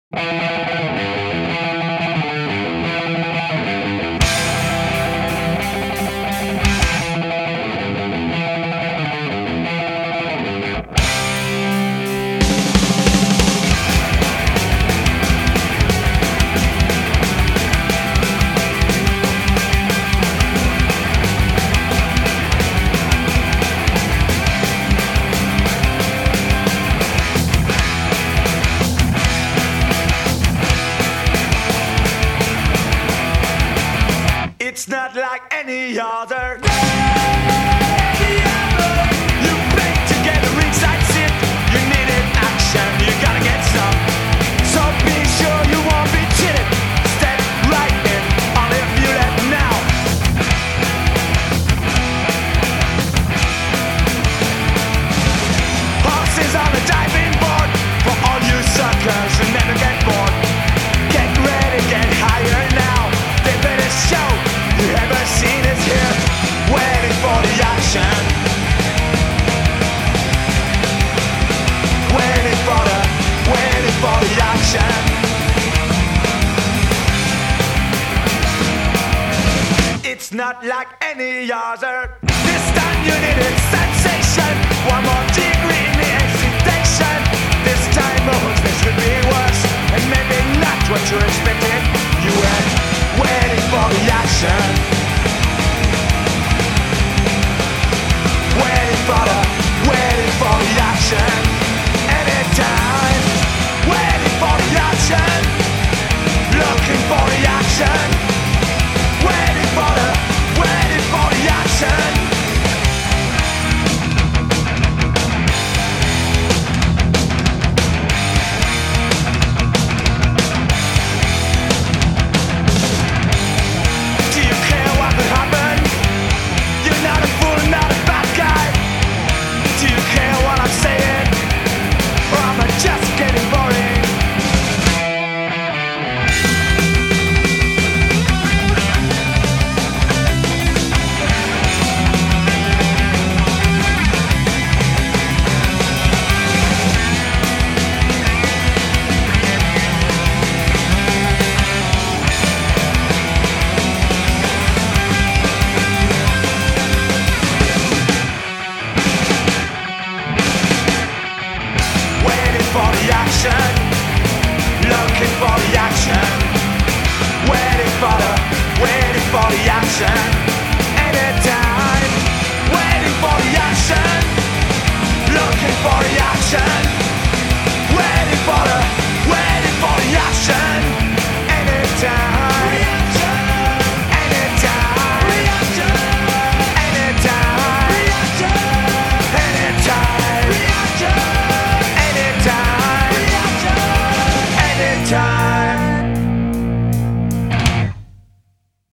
It's not like any other. You play together inside sit. You needed action, you gotta get some. So be sure you won't be cheated. Step right in, only if you let now. Horses on the diving board for all you suckers who never get bored. Get ready, get higher now. They better show you ever seen it here. Waiting for the action. Waiting for the action. It's not like any other. This time you needed sensation. One more degree in the excitation. This time oh, this could be worse. And maybe not what you expected. You were waiting for the action. Waiting for the action. Anytime. Waiting for the action. Looking for the action. Waiting for the action. Do you care what will happen? You're not a fool, not a bad guy. Do you care what I'm saying? Or am I just getting boring? Waiting for the action. Looking for the action. Waiting for the action. Anytime. Waiting for the action. Looking for the action. Waiting for the action. Anytime. Anytime. Anytime. Anytime. Anytime.